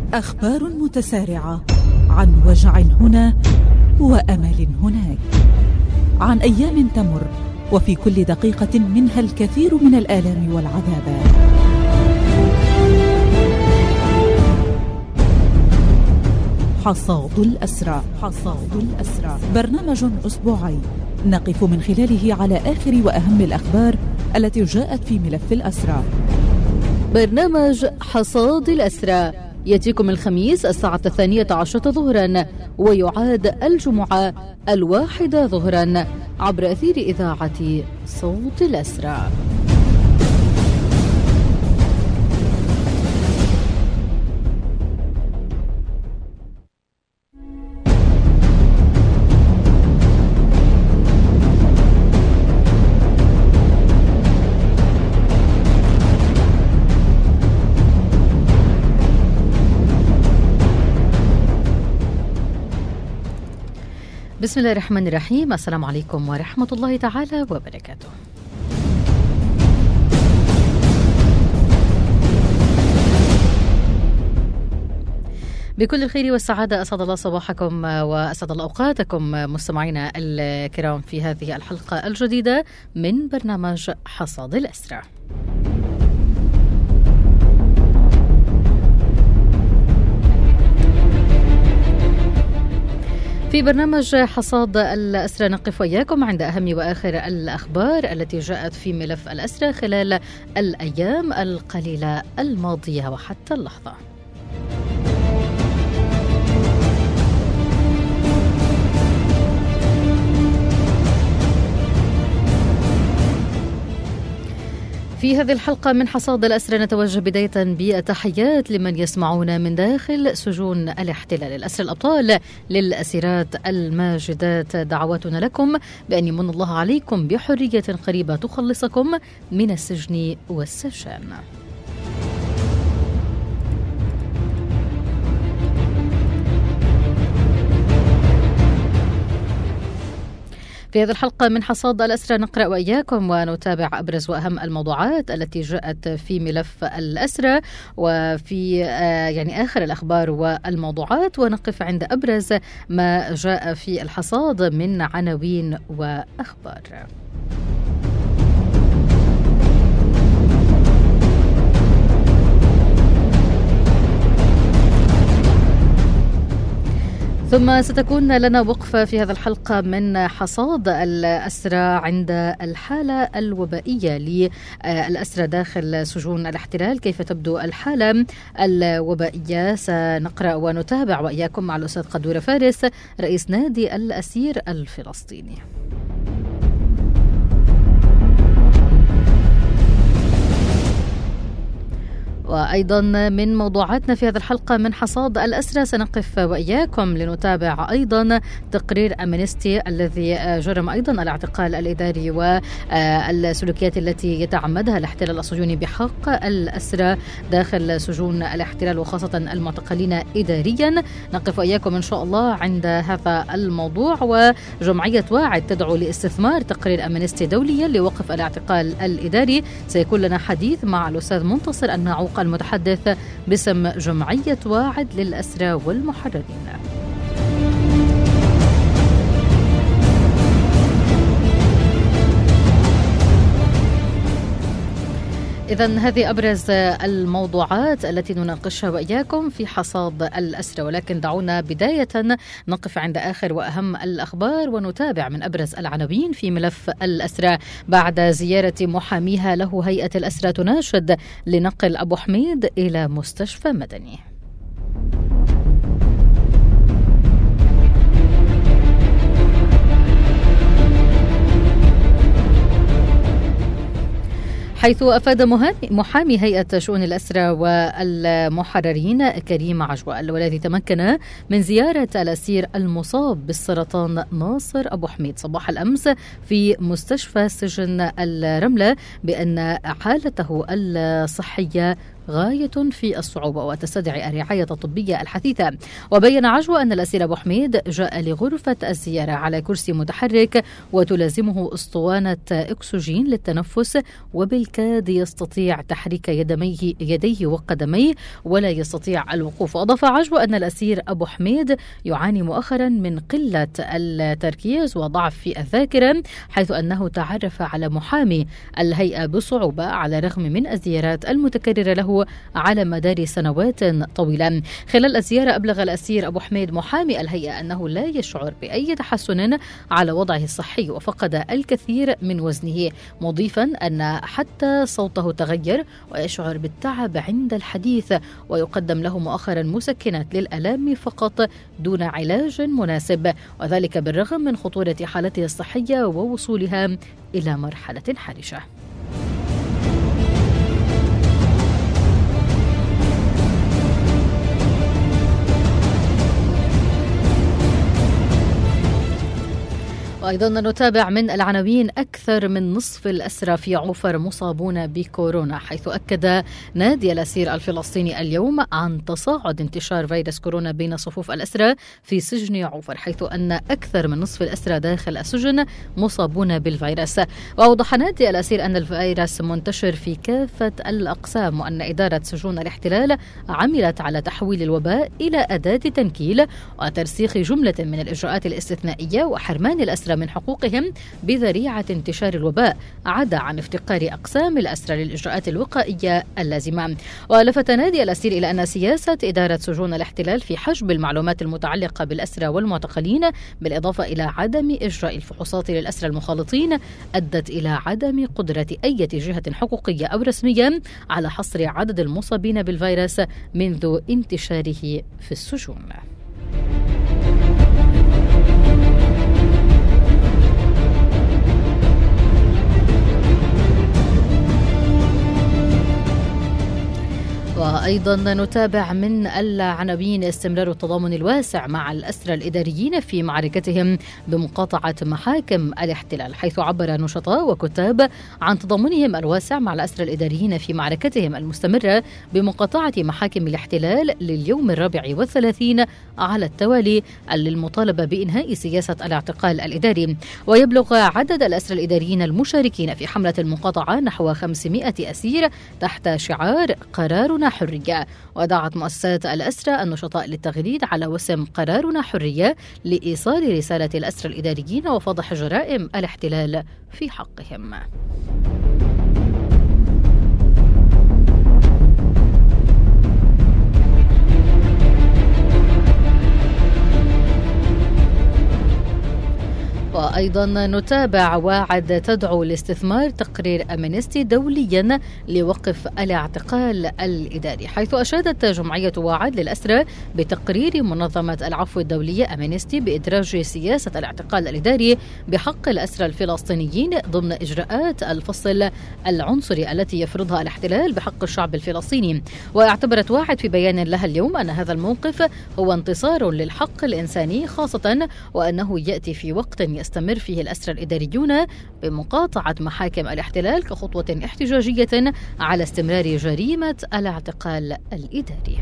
أخبار متسارعة عن وجع هنا وأمل هناك، عن أيام تمر وفي كل دقيقة منها الكثير من الآلام والعذابات. حصاد الأسرى. برنامج أسبوعي نقف من خلاله على آخر وأهم الأخبار التي جاءت في ملف الأسرى. برنامج حصاد الأسرى يأتيكم الخميس الساعة 12 ظهرا، ويعاد الجمعة 1 ظهرا عبر أثير إذاعة صوت الأسرى. بسم الله الرحمن الرحيم. السلام عليكم ورحمة الله تعالى وبركاته. بكل الخير والسعادة أسعد الله صباحكم وأسعد الله أوقاتكم مستمعينا الكرام في هذه الحلقة الجديدة من برنامج حصاد الأسرى. في برنامج حصاد الأسرى نقف وإياكم عند أهم وآخر الأخبار التي جاءت في ملف الأسرى خلال الأيام القليلة الماضية وحتى اللحظة. في هذه الحلقة من حصاد الأسرى نتوجه بداية بالتحيات لمن يسمعون من داخل سجون الاحتلال، الأسرى الأبطال للأسيرات الماجدات. دعواتنا لكم بأن يمن الله عليكم بحرية قريبة تخلصكم من السجن والسجان. في هذه الحلقة من حصاد الأسرى نقرأ وإياكم ونتابع أبرز وأهم الموضوعات التي جاءت في ملف الأسرى وفي آخر الأخبار والموضوعات، ونقف عند أبرز ما جاء في الحصاد من عناوين وأخبار. ثم ستكون لنا وقفة في هذا الحلقة من حصاد الأسرى عند الحالة الوبائية للأسرى داخل سجون الاحتلال. كيف تبدو الحالة الوبائية؟ سنقرأ ونتابع وإياكم مع الأستاذ قدورة فارس رئيس نادي الأسير الفلسطيني. وأيضا من موضوعاتنا في هذه الحلقة من حصاد الأسرى سنقف وإياكم لنتابع أيضا تقرير أمنستي الذي جرم أيضا الاعتقال الإداري والسلوكيات التي يتعمدها الاحتلال الصهيوني بحق الأسرى داخل سجون الاحتلال وخاصة المعتقلين إداريا. نقف وإياكم إن شاء الله عند هذا الموضوع. وجمعية واعد تدعو لاستثمار تقرير أمنستي دوليا لوقف الاعتقال الإداري. سيكون لنا حديث مع الأستاذ منتصر النعوق المتحدث باسم جمعية واعد للأسرى والمحررين. إذن هذه أبرز الموضوعات التي نناقشها وإياكم في حصاد الأسرى، ولكن دعونا بداية نقف عند آخر وأهم الأخبار ونتابع من أبرز العناوين في ملف الأسرى. بعد زيارة محاميها له هيئة الأسرى تناشد لنقل أبو حميد إلى مستشفى مدني. حيث أفاد محامي هيئة شؤون الأسرى والمحررين كريم عجوة والذي تمكن من زيارة الأسير المصاب بالسرطان ناصر أبو حميد صباح الأمس في مستشفى سجن الرملة بأن حالته الصحية غاية في الصعوبة وتستدعي الرعاية الطبية الحثيثة. وبين عجوة أن الأسير أبو حميد جاء لغرفة الزيارة على كرسي متحرك وتلازمه أسطوانة أكسجين للتنفس، وبالكاد يستطيع تحريك يديه وقدميه ولا يستطيع الوقوف. وأضاف عجوة أن الأسير أبو حميد يعاني مؤخرا من قلة التركيز وضعف في الذاكرة، حيث أنه تعرف على محامي الهيئة بصعوبة على الرغم من الزيارات المتكررة له على مدار سنوات طويلة. خلال الزيارة أبلغ الأسير أبو حميد محامي الهيئة أنه لا يشعر بأي تحسن على وضعه الصحي وفقد الكثير من وزنه، مضيفا أن حتى صوته تغير ويشعر بالتعب عند الحديث، ويقدم له مؤخرا مسكنات للآلام فقط دون علاج مناسب، وذلك بالرغم من خطورة حالته الصحية ووصولها إلى مرحلة حرجة. وأيضا نتابع من العناوين: أكثر من نصف الأسرى في عوفر مصابون بكورونا، حيث أكد نادي الأسير الفلسطيني اليوم عن تصاعد انتشار فيروس كورونا بين صفوف الأسرى في سجن عوفر، حيث أن أكثر من نصف الأسرى داخل السجن مصابون بالفيروس. وأوضح نادي الأسير أن الفيروس منتشر في كافة الأقسام، وأن إدارة سجون الاحتلال عملت على تحويل الوباء إلى أداة تنكيل وترسيخ جملة من الإجراءات الاستثنائية وحرمان الأسرى من حقوقهم بذريعة انتشار الوباء، عدا عن افتقار أقسام الأسرى للإجراءات الوقائية اللازمة. ولفت نادي الأسير إلى أن سياسة إدارة سجون الاحتلال في حجب المعلومات المتعلقة بالأسرى والمعتقلين، بالإضافة إلى عدم إجراء الفحوصات للأسرى المخالطين، أدت إلى عدم قدرة أي جهة حقوقية أو رسمية على حصر عدد المصابين بالفيروس منذ انتشاره في السجون. وأيضا نتابع من العناوين: استمرار التضامن الواسع مع الأسرى الإداريين في معركتهم بمقاطعة محاكم الاحتلال، حيث عبر نشطاء وكتاب عن تضامنهم الواسع مع الأسرى الإداريين في معركتهم المستمرة بمقاطعة محاكم الاحتلال لليوم 34 على التوالي للمطالبة بإنهاء سياسة الاعتقال الإداري. ويبلغ عدد الأسرى الإداريين المشاركين في حملة المقاطعة نحو 500 أسير تحت شعار قرارنا حرية. ودعت مؤسسات الأسرى النشطاء للتغريد على وسم قرارنا حرية لإيصال رسالة الأسرى الإداريين وفضح جرائم الاحتلال في حقهم. وأيضا نتابع: واعد تدعو لاستثمار تقرير أمنستي دوليا لوقف الاعتقال الإداري، حيث أشادت جمعية واعد للأسرى بتقرير منظمة العفو الدولية أمنستي بإدراج سياسة الاعتقال الإداري بحق الأسرى الفلسطينيين ضمن إجراءات الفصل العنصري التي يفرضها الاحتلال بحق الشعب الفلسطيني. واعتبرت واعد في بيان لها اليوم أن هذا الموقف هو انتصار للحق الإنساني، خاصة وأنه يأتي في وقت يستمر فيه الأسرى الإداريون بمقاطعة محاكم الاحتلال كخطوة احتجاجية على استمرار جريمة الاعتقال الإداري.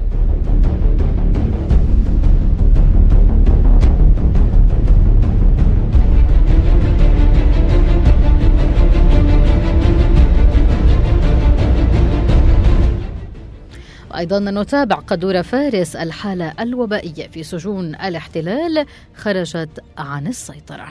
أيضا نتابع: قدور فارس الحالة الوبائية في سجون الاحتلال خرجت عن السيطرة.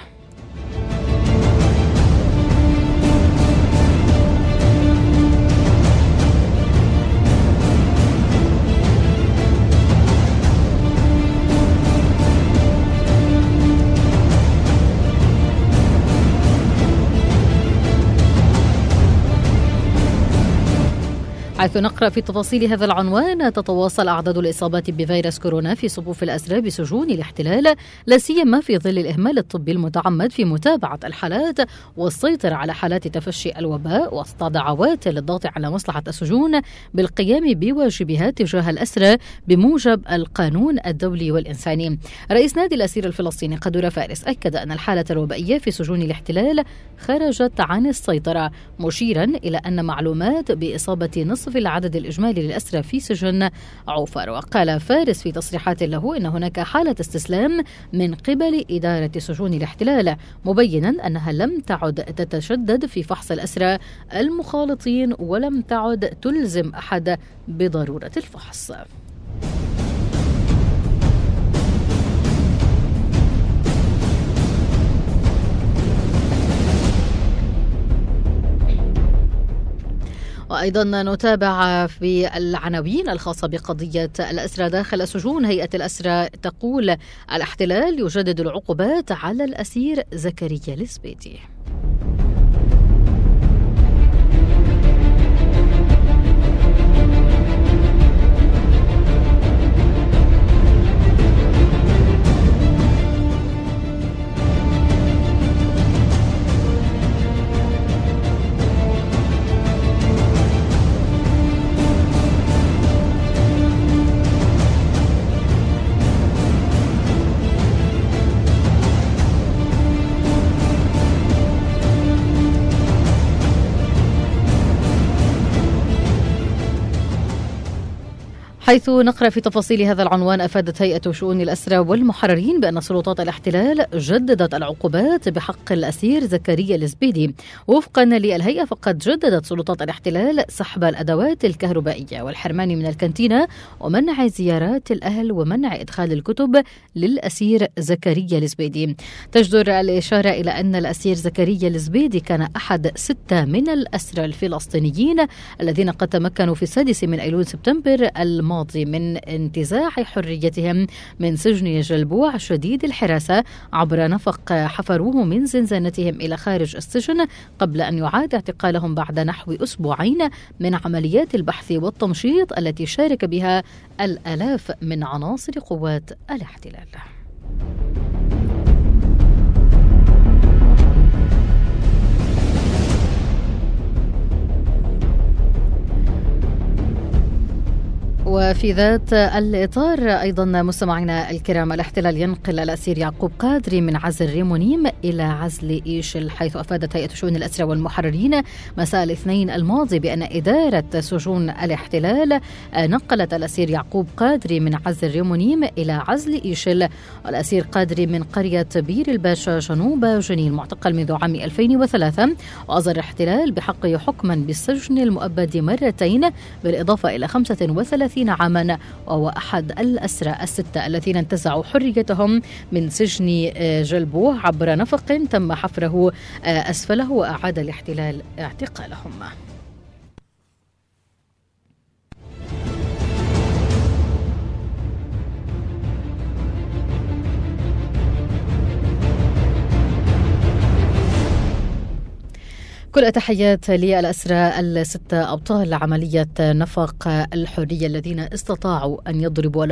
حيث نقرأ في تفاصيل هذا العنوان: تتواصل أعداد الإصابات بفيروس كورونا في صفوف الأسرى بسجون الاحتلال، لا سيما في ظل الإهمال الطبي المتعمد في متابعة الحالات والسيطرة على حالات تفشي الوباء، وسط دعوات للضغط على مصلحة السجون بالقيام بواجبها تجاه الأسرى بموجب القانون الدولي والإنساني. رئيس نادي الأسير الفلسطيني قدور فارس أكد أن الحالة الوبائية في سجون الاحتلال خرجت عن السيطرة، مشيرا إلى أن معلومات بإصابة نصف إضافي للعدد الإجمالي للأسرى في سجن عوفر. وقال فارس في تصريحات له إن هناك حالة استسلام من قبل إدارة سجون الاحتلال، مبينا أنها لم تعد تتشدد في فحص الأسرى المخالطين ولم تعد تلزم أحد بضرورة الفحص. وأيضا نتابع في العناوين الخاصة بقضية الأسرى داخل السجون. هيئة الأسرى تقول الاحتلال يجدد العقوبات على الأسير زكريا الزبيدي. حيث نقرأ في تفاصيل هذا العنوان: أفادت هيئة شؤون الأسرى والمحررين بأن سلطات الاحتلال جددت العقوبات بحق الأسير زكريا الزبيدي. وفقا للهيئة فقد جددت سلطات الاحتلال سحب الأدوات الكهربائية والحرمان من الكانتينا ومنع زيارات الأهل ومنع إدخال الكتب للأسير زكريا الزبيدي. تجدر الإشارة إلى أن الأسير زكريا الزبيدي كان أحد 6 من الأسرى الفلسطينيين الذين قد تمكنوا في 6 من أيلول سبتمبر الماضي من انتزاع حريتهم من سجن جلبوع شديد الحراسة عبر نفق حفروه من زنزانتهم إلى خارج السجن، قبل أن يعاد اعتقالهم بعد نحو 2 أسبوع من عمليات البحث والتمشيط التي شارك بها الآلاف من عناصر قوات الاحتلال. وفي ذات الإطار أيضا مستمعينا الكرام، الاحتلال ينقل الأسير يعقوب قادري من عزل ريمونيم إلى عزل إيشل، حيث أفادت هيئة شؤون الأسرى والمحررين مساء الاثنين الماضي بأن إدارة سجون الاحتلال نقلت الأسير يعقوب قادري من عزل ريمونيم إلى عزل إيشل. والأسير قادري من قرية بير الباشا جنوب جنين معتقل منذ عام 2003، وأصدر الاحتلال بحقه حكما بالسجن المؤبد 2 مرات بالإضافة إلى 35 عاما، وهو أحد الأسرى 6 الذين انتزعوا حريتهم من سجن جلبوع عبر نفق تم حفره أسفله وأعاد الاحتلال اعتقالهم. كل تحيات للأسرى 6 أبطال عملية نفق الحرية الذين استطاعوا أن يضربوا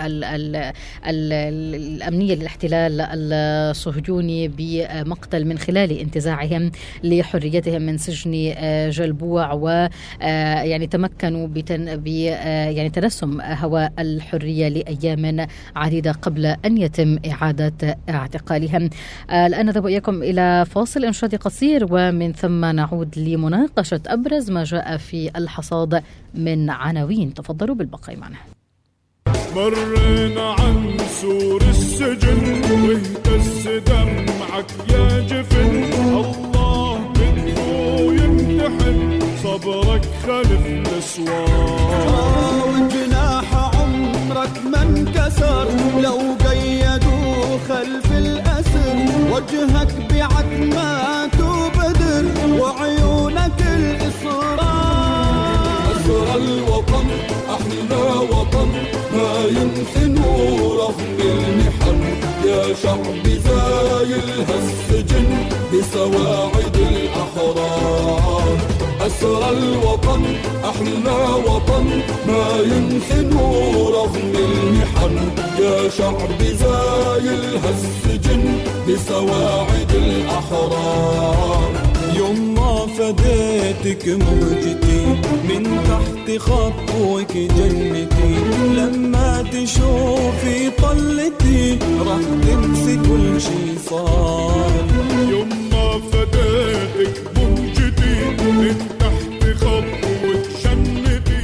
الأمنية للاحتلال الصهيوني بمقتل من خلال انتزاعهم لحريتهم من سجن جلبوع، ويعني تمكنوا يعني تنسم هواء الحرية لأيام عديدة قبل أن يتم إعادة اعتقالهم. الآن نذهب إياكم إلى فاصل إنشادي قصير، ومن ثم نعود لمناقشة أبرز ما جاء في الحصاد من عناوين. تفضلوا بالبقاء معنا. مرينا عن سور السجن واهتز دمعك يا جفن، الله بده يمتحن صبرك خلف الاسوار، وجناح عمرك ما انكسر لو قيدوا خلف الأسر، وجهك بعتمات وبدر وعيونك الإصرار. أسر الوطن أحلى وطن ما يمكنه رغم المحن، يا شعب زايلها السجن بسواعد الأحرار. أسر الوطن أحلى وطن ما يمكنه رغم المحن، يا شعب زايلها السجن بسواعد الأحرار. يوم ما فديتك موجتي من تحت خطوك جنتي، لما تشوفي طلتي راح تنسي كل شي صار. يوم ما فديتك موجتي من تحت خطوك جنتي،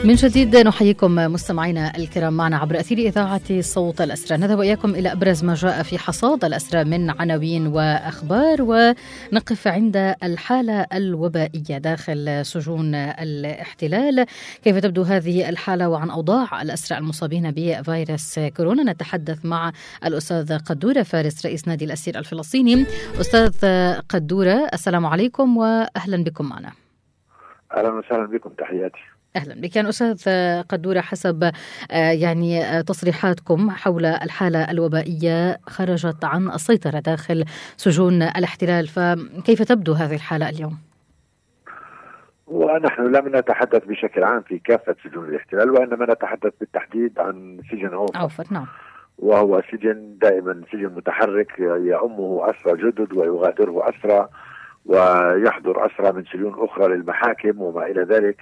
من جديد نحييكم مستمعينا الكرام معنا عبر أثير إذاعة صوت الأسرى. نذهب إياكم إلى أبرز ما جاء في حصاد الأسرى من عناوين وأخبار، ونقف عند الحالة الوبائية داخل سجون الاحتلال. كيف تبدو هذه الحالة وعن أوضاع الأسرى المصابين بفيروس كورونا؟ نتحدث مع الأستاذ قدورة فارس رئيس نادي الأسير الفلسطيني. أستاذ قدورة، السلام عليكم وأهلا بكم معنا. أهلا وسهلا بكم، تحياتي. أهلا بك. يعني أستاذ قدورة، حسب يعني تصريحاتكم حول الحالة الوبائية خرجت عن السيطرة داخل سجون الاحتلال، فكيف تبدو هذه الحالة اليوم؟ ونحن لم نتحدث بشكل عام في كافة سجون الاحتلال، وإنما نتحدث بالتحديد عن سجن عوفر. نعم. وهو سجن دائما سجن متحرك يأمه أسرى جدد ويغادره أسرى، ويحضر أسرى من سجون أخرى للمحاكم وما إلى ذلك.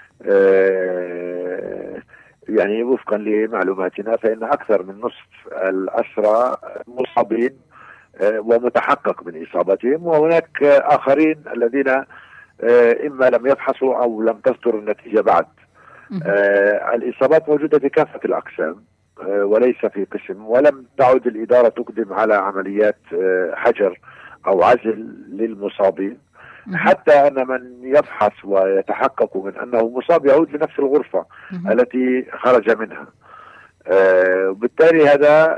يعني وفقا لمعلوماتنا فإن أكثر من نصف الأسرى مصابين ومتحقق من إصابتهم، وهناك آخرين الذين إما لم يفحصوا أو لم تصدر النتيجة بعد. الإصابات موجودة في كافة الأقسام وليس في قسم، ولم تعد الإدارة تقدم على عمليات حجر أو عزل للمصابين، حتى أن من يفحص ويتحقق من أنه مصاب يعود لنفس الغرفة التي خرج منها. وبالتالي هذا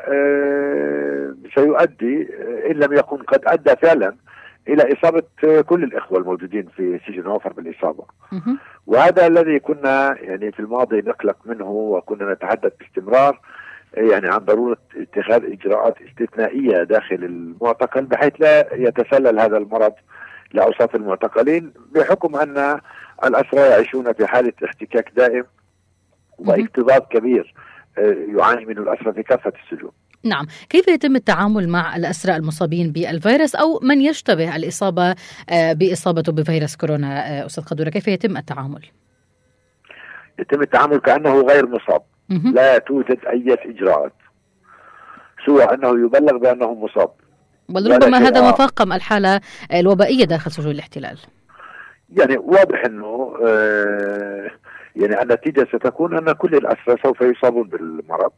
سيؤدي إن لم يكن قد أدى فعلا إلى إصابة كل الإخوة الموجودين في سجن عوفر بالإصابة. وهذا الذي كنا يعني في الماضي نقلق منه، وكنا نتحدث باستمرار يعني عن ضرورة اتخاذ إجراءات استثنائية داخل المعتقل بحيث لا يتسلل هذا المرض لأوساط المعتقلين، بحكم أن الأسرى يعيشون في حالة احتكاك دائم واكتظاظ كبير يعاني منه الأسرى في كافة السجون. نعم. كيف يتم التعامل مع الأسرى المصابين بالفيروس أو من يشتبه الإصابة بإصابته بفيروس كورونا؟ أستاذ قدورة، كيف يتم التعامل؟ يتم التعامل كأنه غير مصاب. لا توجد أي إجراءات سوى أنه يبلغ بأنه مصاب، ولربما هذا ما فاقم الحالة الوبائية داخل سجون الاحتلال. يعني واضح أنه يعني النتيجة ستكون أن كل الأسرى سوف يصابون بالمرض.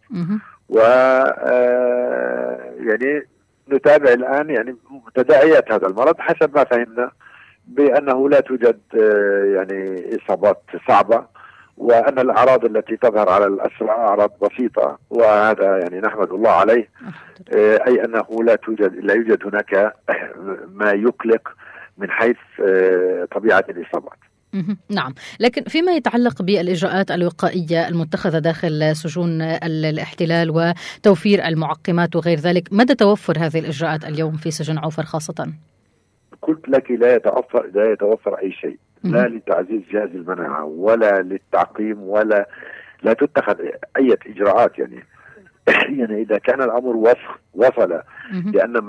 يعني نتابع الآن يعني تداعيات هذا المرض حسب ما فهمنا، بأنه لا توجد يعني إصابات صعبة، وأن الأعراض التي تظهر على الأسرى أعراض بسيطة، وهذا يعني نحمد الله عليه. أي أنه لا يوجد هناك ما يقلق من حيث طبيعة الإصابات. نعم، لكن فيما يتعلق بالإجراءات الوقائية المتخذة داخل سجون الاحتلال وتوفير المعقمات وغير ذلك، مدى توفر هذه الإجراءات اليوم في سجن عوفر خاصة؟ قلت لك لا يتوفر أي شيء، لا لتعزيز جهاز المناعة ولا للتعقيم ولا لا تتخذ أي إجراءات. يعني يعني إذا كان الأمر وصل لأن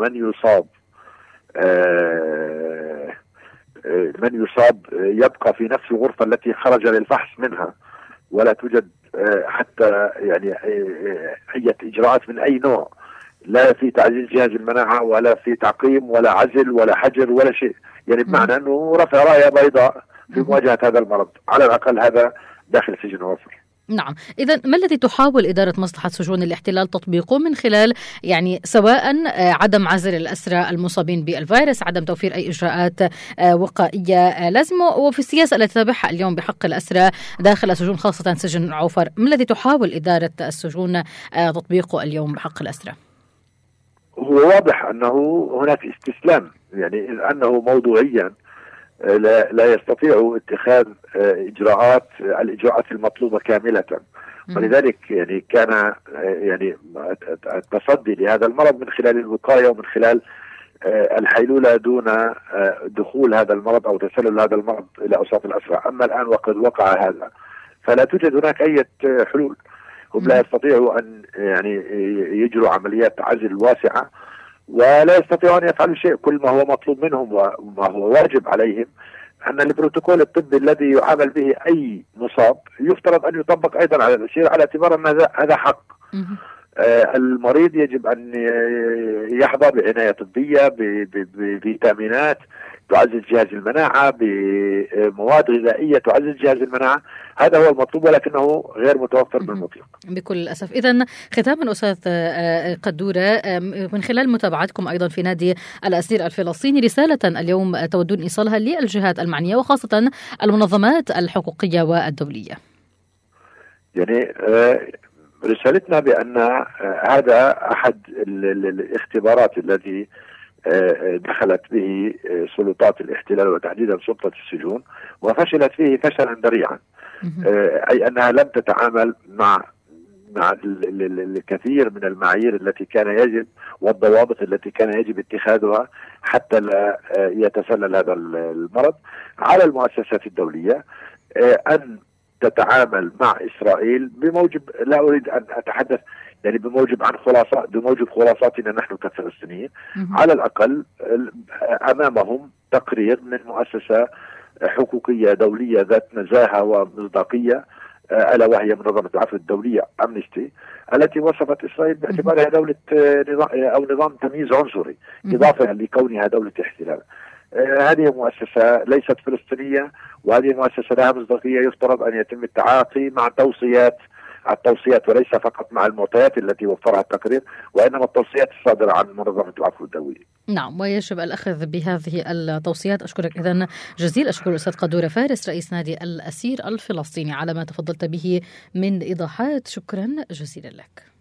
من يصاب يبقى في نفس الغرفة التي خرج للفحص منها، ولا توجد حتى يعني أي إجراءات من أي نوع، لا في تعزيز جهاز المناعة ولا في تعقيم ولا عزل ولا حجر ولا شيء، يعني بمعنى أنه رفع راية بيضاء في مواجهة هذا المرض، على الأقل هذا داخل سجن عوفر. نعم. إذا ما الذي تحاول إدارة مصلحة سجون الاحتلال تطبيقه من خلال يعني سواء عدم عزل الأسرى المصابين بالفيروس، عدم توفير أي إجراءات وقائية لازمة، وفي السياسة التي تتبعها اليوم بحق الأسرى داخل السجون خاصة سجن عوفر، ما الذي تحاول إدارة السجون تطبيقه اليوم بحق الأسرى؟ هو واضح أنه هناك استسلام، يعني أنه موضوعيا لا يستطيع اتخاذ الإجراءات المطلوبة كاملة، ولذلك يعني كان يعني التصدي لهذا المرض من خلال الوقاية ومن خلال الحيلولة دون دخول هذا المرض أو تسلل هذا المرض إلى أوساط الأسرى. أما الآن وقد وقع هذا فلا توجد هناك أي حلول. هم لا يستطيعوا أن يعني يجروا عمليات عزل واسعة، ولا يستطيعوا أن يفعلوا شيء. كل ما هو مطلوب منهم وما هو واجب عليهم أن البروتوكول الطبي الذي يعامل به أي مصاب يفترض أن يطبق أيضا على الأسير، على اعتبار أن هذا حق. المريض يجب أن يحظى بعناية طبية، بفيتامينات تعزز جهاز المناعة، بمواد غذائية تعزز جهاز المناعة. هذا هو المطلوب، ولكنه غير متوفر بالمطلق بكل أسف. إذن ختاما أستاذ قدورة، من خلال متابعتكم أيضا في نادي الأسير الفلسطيني، رسالة اليوم تودون إيصالها للجهات المعنية وخاصة المنظمات الحقوقية والدولية؟ يعني رسالتنا بأن هذا أحد الاختبارات الذي دخلت به سلطات الاحتلال وتحديدا سلطة السجون وفشلت فيه فشلا ذريعا، أي أنها لم تتعامل مع الكثير من المعايير التي كان يجب والضوابط التي كان يجب اتخاذها حتى لا يتسلل هذا المرض. على المؤسسات الدولية أن تتعامل مع إسرائيل بموجب، لا أريد أن أتحدث يعني بموجب خلاصاتنا نحن كفلسطينيين، على الأقل أمامهم تقرير من مؤسسة حقوقية دولية ذات نزاهة ومصداقية، ألا وهي منظمة العفو الدولية أمنستي، التي وصفت إسرائيل باعتبارها دولة أو نظام تمييز عنصري إضافة لكونها دولة احتلال. هذه مؤسسة ليست فلسطينية، وهذه المؤسسة لها مصداقية. يفترض أن يتم التعاطي مع التوصيات وليس فقط مع المعطيات التي وفرها التقرير، وإنما التوصيات الصادرة عن منظمة العفو الدولي. نعم، ويجب الأخذ بهذه التوصيات. أشكرك إذن جزيل الشكر أستاذ قدورة فارس، رئيس نادي الأسير الفلسطيني، على ما تفضلت به من إيضاحات. شكرا جزيلا لك.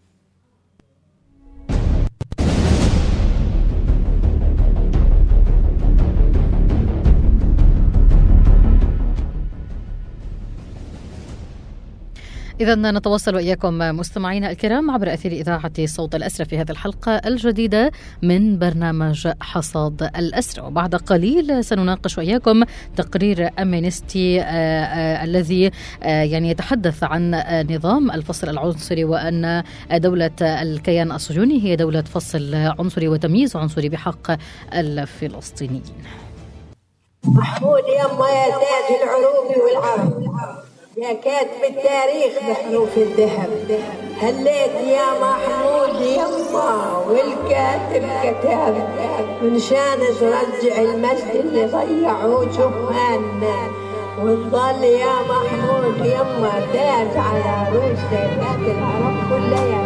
إذن نتواصل وإياكم مستمعينا الكرام عبر أثير إذاعة صوت الأسرة في هذه الحلقة الجديدة من برنامج حصاد الأسرة. وبعد قليل سنناقش وإياكم تقرير أمنستي الذي يعني يتحدث عن نظام الفصل العنصري، وأن دولة الكيان الصهيوني هي دولة فصل عنصري وتمييز عنصري بحق الفلسطينيين. محمود يما يا تاج العروب والعرب، يا كاتب التاريخ بحروف الذهب، هليت يا محمود يما والكاتب كتاب، من شان ترجع المجد اللي ضيعوه جهالنا، وتظل يا محمود يما تاج على رؤوس سيدات العرب كلها.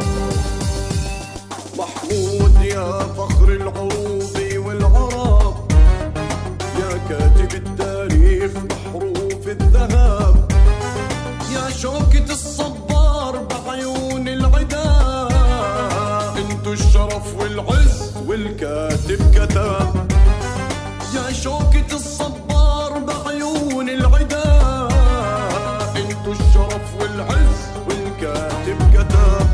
محمود يا فخر العروب والعرب، يا كاتب التاريخ بحروف الذهب، يا شوكة الصبار بعيون العدا، انتو الشرف والعز والكاتب كتاب، يا شوكة الصبار بعيون العدا، انتو الشرف والعز والكاتب كتاب.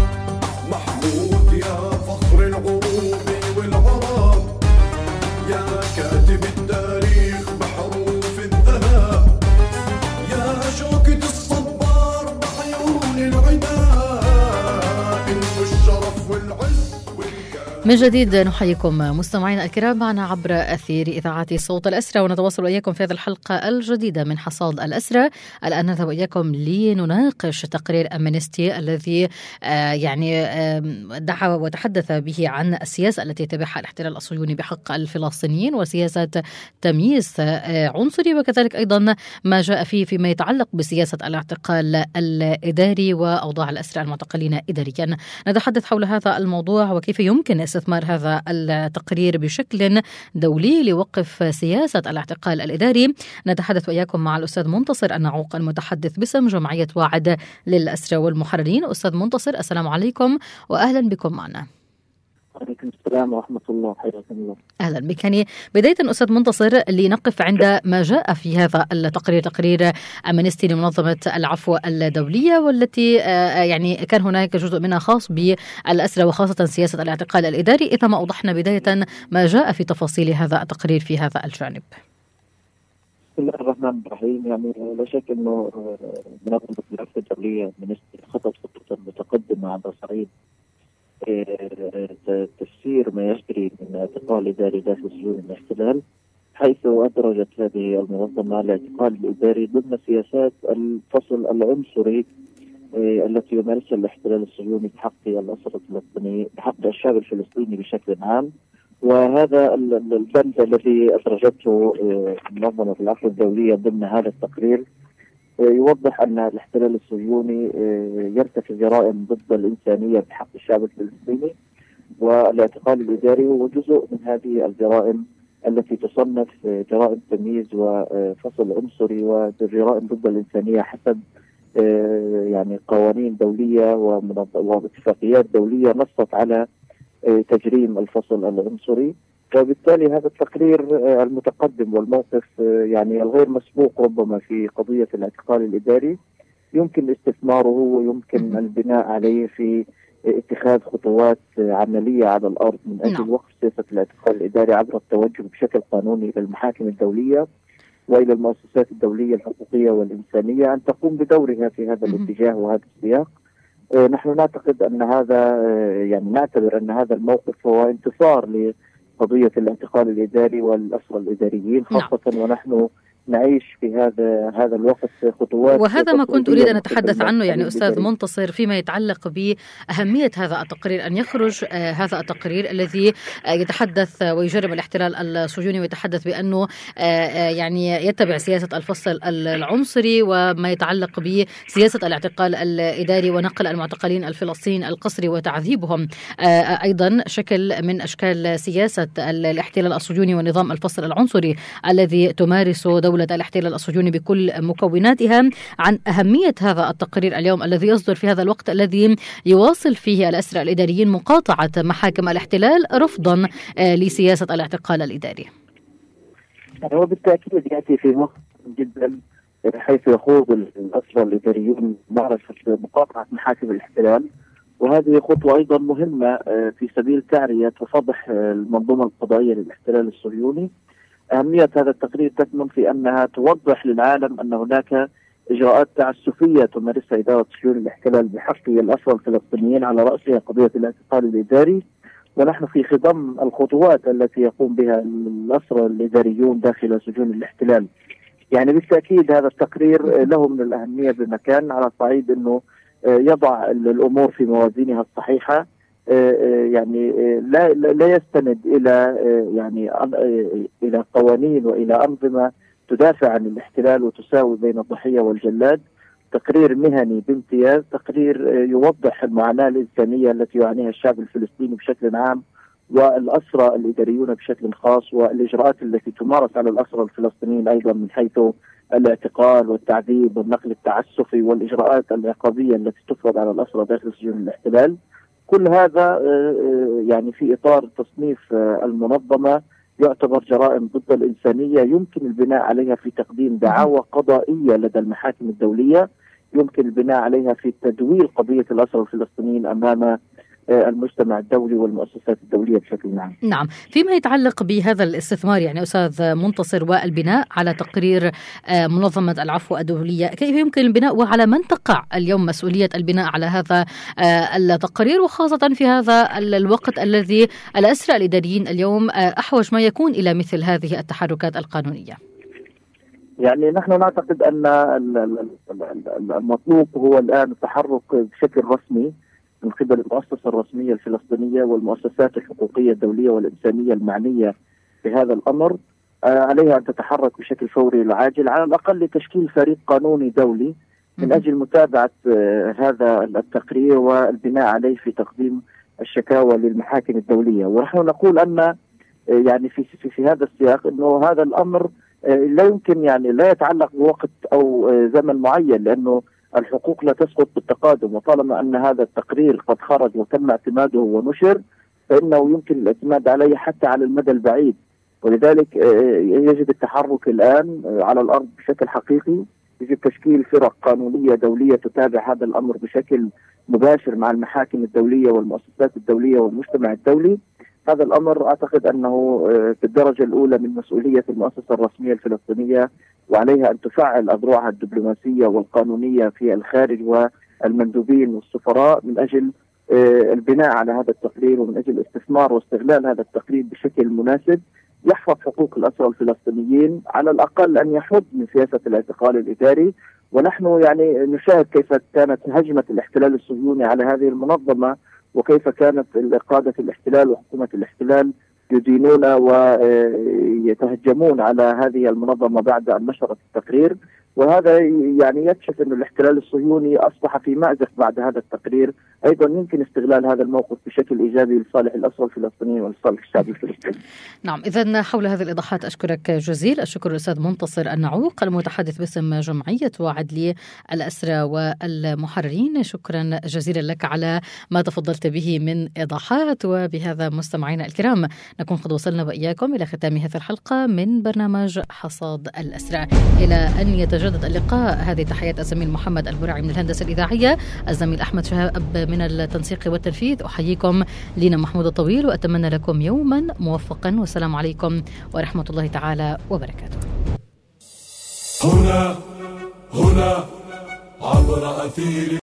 محمود يا فخر العروب والعرب، يا كاتب التاريخ بحروف الذهب، يا شوكة الصبار بعيون العدا، انتو الشرف والعز والكاتب. من جديد نحييكم مستمعينا الكرام معنا عبر أثير إذاعة صوت الأسرة، ونتواصل وإياكم في هذه الحلقة الجديدة من حصاد الأسرة. الآن نذهب وإياكم لنناقش تقرير أمنستي الذي يعني دعا وتحدث به عن السياسة التي يتبعها الاحتلال الصهيوني بحق الفلسطينيين، وسياسة تمييز عنصري، وكذلك أيضا ما جاء فيه فيما يتعلق بسياسة الاعتقال الإداري وأوضاع الأسرى المعتقلين إداريا. نتحدث حول هذا الموضوع وكيف يمكن استثمار هذا التقرير بشكل دولي لوقف سياسة الاعتقال الإداري. نتحدث وإياكم مع الأستاذ منتصر النعوق المتحدث باسم جمعية وعد للأسرى والمحررين. أستاذ منتصر، السلام عليكم وأهلا بكم معنا. وعليكم السلام ورحمة الله، حياكم الله. أهلا بك. يعني بداية أستاذ منتصر، لنقف عند ما جاء في هذا التقرير، تقرير أمنستي لمنظمة العفو الدولية، والتي يعني كان هناك جزء منها خاص بالأسرى وخاصة سياسة الاعتقال الإداري. إذا ما أوضحنا بداية ما جاء في تفاصيل هذا التقرير في هذا الجانب. بسم الله الرحمن الرحيم. يعني لا شك أنه منظمة العفو الدولية أمنستي خطت خطة متقدمة على صعيد تفسير ما يجري من اعتقال إداري داخل سجون الاحتلال، حيث أدرجت هذه المنظمة الاعتقال الإداري ضمن سياسات الفصل العنصري التي يمارسها الاحتلال الصهيوني بحق الأسرى الفلسطيني، بحق الشعب الفلسطيني بشكل عام. وهذا البند الذي أدرجته منظمة العفو الدولية ضمن هذا التقرير يوضح أن الاحتلال الصهيوني يرتكب جرائم ضد الإنسانية بحق الشعب الفلسطيني، والاعتقال الإداري هو جزء من هذه الجرائم التي تصنف جرائم تمييز وفصل عنصري وجرائم ضد الإنسانية حسب يعني قوانين دولية واتفاقيات دولية نصت على تجريم الفصل العنصري. وبالتالي هذا التقرير المتقدم والموقف يعني الغير مسبوق ربما في قضية الاعتقال الإداري يمكن استثماره ويمكن البناء عليه في اتخاذ خطوات عملية على الأرض من أجل وقف سياسة الاعتقال الإداري عبر التوجه بشكل قانوني إلى المحاكم الدولية وإلى المؤسسات الدولية الحقوقية والإنسانية أن تقوم بدورها في هذا الاتجاه وهذا السياق. نحن نعتقد أن هذا يعني نعتبر أن هذا الموقف هو انتصار لقضية الاعتقال الإداري والأسرى الإداريين خاصة ونحن نعيش في هذا الوقت خطوات. وهذا ما كنت أريد أن أتحدث عنه يعني أستاذ منتصر فيما يتعلق بأهمية هذا التقرير، أن يخرج هذا التقرير الذي يتحدث ويجرم الاحتلال الصهيوني ويتحدث بأنه يعني يتبع سياسة الفصل العنصري وما يتعلق بسياسة الاعتقال الإداري ونقل المعتقلين الفلسطينيين القسري وتعذيبهم، أيضا شكل من أشكال سياسة الاحتلال الصهيوني ونظام الفصل العنصري الذي تمارس دولة الاحتلال الصهيوني بكل مكوناتها. عن أهمية هذا التقرير اليوم الذي يصدر في هذا الوقت الذي يواصل فيه الأسرى الإداريين مقاطعة محاكم الاحتلال رفضا لسياسة الاعتقال الإداري. هو بالتأكيد يأتي في وقت جدا حيث يخوض الأسرى الإداريون معركة مقاطعة محاكم الاحتلال، وهذه خطوة أيضا مهمة في سبيل تعرية وفضح المنظومة القضائية للاحتلال الصهيوني. أهمية هذا التقرير تكمن في أنها توضح للعالم أن هناك إجراءات تعسفية تمارسها إدارة صهيون الاحتلال بحق الأسرى الفلسطينيين على رأسها قضية الاعتقال الإداري، ونحن في خضم الخطوات التي يقوم بها الأسرى الإداريون داخل سجون الاحتلال. يعني بالتأكيد هذا التقرير له من الأهمية بمكان على صعيد أنه يضع الأمور في موازينها الصحيحة، يعني لا يستند إلى يعني إلى قوانين وإلى أنظمة تدافع عن الاحتلال وتساوي بين الضحية والجلاد. تقرير مهني بامتياز، تقرير يوضح المعاناة الإنسانية التي يعانيها الشعب الفلسطيني بشكل عام والأسرى الإداريون بشكل خاص، والإجراءات التي تمارس على الأسرى الفلسطينيين أيضا من حيث الاعتقال والتعذيب والنقل التعسفي والإجراءات العقابية التي تفرض على الأسرى داخل سجون الاحتلال. كل هذا يعني في إطار تصنيف المنظمة يعتبر جرائم ضد الإنسانية يمكن البناء عليها في تقديم دعاوى قضائية لدى المحاكم الدولية، يمكن البناء عليها في تدوير قضية الأسرى الفلسطينيين أمام المجتمع الدولي والمؤسسات الدولية بشكل عام. نعم، فيما يتعلق بهذا الاستثمار يعني أستاذ منتصر والبناء على تقرير منظمة العفو الدولية، كيف يمكن البناء وعلى من تقع اليوم مسؤولية البناء على هذا التقرير، وخاصة في هذا الوقت الذي الأسرى الإداريين اليوم أحوج ما يكون إلى مثل هذه التحركات القانونية؟ يعني نحن نعتقد أن المطلوب هو الآن التحرك بشكل رسمي من قبل المؤسسة الرسمية الفلسطينية والمؤسسات الحقوقية الدولية والإنسانية المعنية بهذا الأمر. عليها أن تتحرك بشكل فوري العاجل على الأقل لتشكيل فريق قانوني دولي من أجل متابعة هذا التقرير والبناء عليه في تقديم الشكاوى للمحاكم الدولية. ونحن نقول أن يعني في هذا السياق أنه هذا الأمر لا يمكن يعني لا يتعلق بوقت أو زمن معين، لأنه الحقوق لا تسقط بالتقادم، وطالما أن هذا التقرير قد خرج وتم اعتماده ونشر فإنه يمكن الاعتماد عليه حتى على المدى البعيد. ولذلك يجب التحرك الآن على الأرض بشكل حقيقي، يجب تشكيل فرق قانونية دولية تتابع هذا الأمر بشكل مباشر مع المحاكم الدولية والمؤسسات الدولية والمجتمع الدولي. هذا الأمر أعتقد أنه في الدرجة الأولى من مسؤولية المؤسسة الرسمية الفلسطينية، وعليها أن تفعل أذرعها الدبلوماسية والقانونية في الخارج والمندوبين والسفراء من أجل البناء على هذا التقرير ومن أجل استثمار واستغلال هذا التقرير بشكل مناسب يحفظ حقوق الأسرى الفلسطينيين، على الأقل أن يحد من سياسة الاعتقال الإداري. ونحن يعني نشاهد كيف كانت هجمة الاحتلال الصهيوني على هذه المنظمة، وكيف كانت قادة الاحتلال وحكومة الاحتلال يدينون ويتهجمون على هذه المنظمة بعد أن نشرت التقرير. وهذا يعني يكشف أن الاحتلال الصهيوني أصبح في مأزق بعد هذا التقرير. أيضا يمكن استغلال هذا الموقف بشكل إيجابي لصالح الأسرى الفلسطينيين ولصالح الشعب الفلسطيني. نعم، إذن حول هذه الإيضاحات أشكرك جزيل الشكر الأستاذ منتصر النعوق المتحدث باسم جمعية وعدلي الأسرى والمحررين. شكرا جزيلا لك على ما تفضلت به من إيضاحات. وبهذا مستمعينا الكرام نكون قد وصلنا وإياكم إلى ختام هذه الحلقة من برنامج حصاد الأسرى. إلى أن يتجدد اللقاء، هذه تحيات الزميل محمد البرعي من الهندسة الإذاعية، الزميل أحمد شهاب من التنسيق والتنفيذ. أحييكم لينا محمود الطويل وأتمنى لكم يوما موفقا، والسلام عليكم ورحمة الله تعالى وبركاته. هنا عبر أثير